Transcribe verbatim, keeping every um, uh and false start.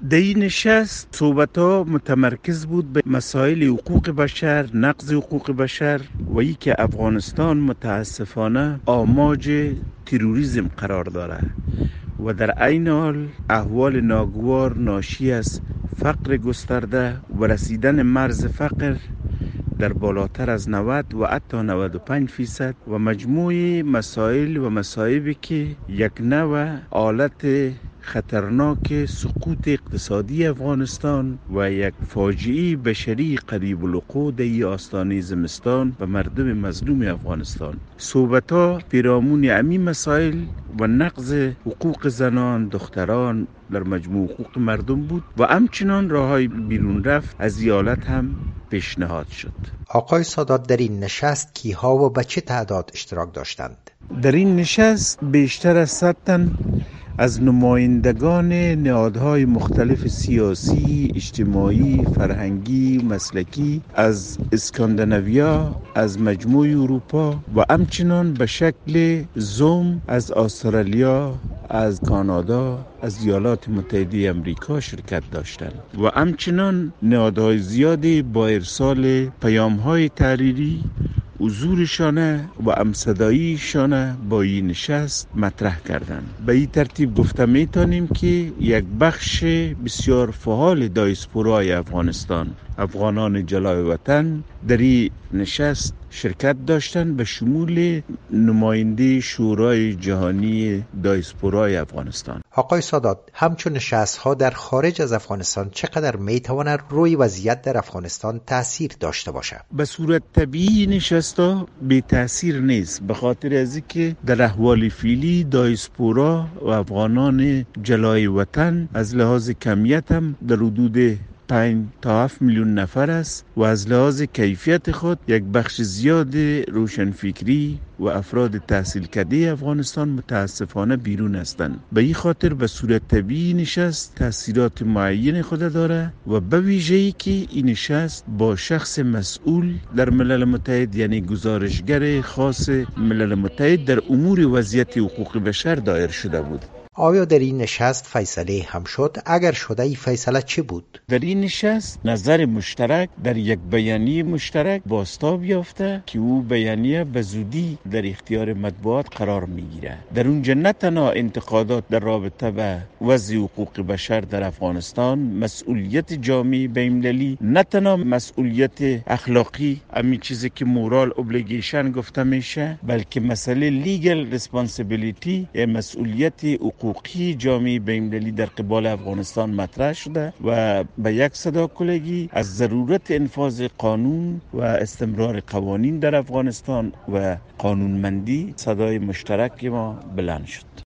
در این نشست صحبت‌ها متمرکز بود به مسائل حقوق بشر، نقض حقوق بشر و ای که افغانستان متاسفانه آماج تروریسم قرار دارد و در عین حال احوال ناگوار ناشی از فقر گسترده و رسیدن مرز فقر در بالاتر از نود و حتی نود و پنج فیصد و مجموع مسائل و مصائبی که یک نوع حالت خطرناک سقوط اقتصادی افغانستان و یک فاجعه بشری قریب الوقوع در این آستانه زمستان و مردم مظلوم افغانستان. صحبت‌ها پیرامون همین مسائل و نقض حقوق زنان، دختران در مجموع حقوق مردم بود و همچنان راههای بیرون رفت از این حالت هم پیشنهاد شد. آقای سادات، در این نشست کیها و به چه تعداد اشتراک داشتند؟ در این نشست بیشتر از صد تن از نمایندگان نهادهای مختلف سیاسی، اجتماعی، فرهنگی، مسلکی از اسکاندیناویا، از مجموع اروپا و همچنان به شکل زوم از استرالیا، از کانادا، از ایالات متحده امریکا شرکت داشتند و همچنان نهادهای زیادی با ارسال پیام‌های تحریری حضورشانه و همصداییشانه با این نشست مطرح کردند. به این ترتیب گفته میتونیم که یک بخش بسیار فعال دیاسپورای افغانستان، افغانان جلای وطن، در این نشست شرکت داشتند به شمول نماینده شورای جهانی دیاسپورای افغانستان. آقای سادات، همچون نشست‌ها در خارج از افغانستان چقدر میتواند روی وضعیت در افغانستان تأثیر داشته باشد؟ به صورت طبیعی نشست‌ها بی تأثیر نیست، به خاطر از اینکه در احوال فعلی دیاسپورا و افغانان جلای وطن از لحاظ کمیت هم در حدود پنج تا هفت میلیون نفر است و از لحاظ کیفیت خود یک بخش زیاد روشنفکری و افراد تحصیل کرده افغانستان متاسفانه بیرون هستند. به این خاطر به صورت طبیعی نشست تاثیرات معین خود داره و به ویژه‌ای که این نشست با شخص مسئول در ملل متحد، یعنی گزارشگر خاص ملل متحد در امور وضعیت حقوق بشر دایر شده بود. آیا در این نشست فیصله هم شد؟ اگر شده این فیصله چه بود؟ در این نشست نظر مشترک در یک بیانیه مشترک بازتاب یافته که او بیانیه به زودی در اختیار مطبوعات قرار میگیره. در اونجا نه تنها انتقادات در رابطه به وضع حقوق بشر در افغانستان، مسئولیت جامعه بین‌المللی، نه تنها مسئولیت اخلاقی، همین چیزی که مورال ابلیگیشن گفته میشه، بلکه مسئله لیگل ریسپانسیبیلیتی، مسئولیت حقوقی جامعه بین‌المللی در قبال افغانستان مطرح شده و به یک صدا کلگی از ضرورت انفاذ قانون و استمرار قوانین در افغانستان و قانونمندی صدای مشترک ما بلند شد.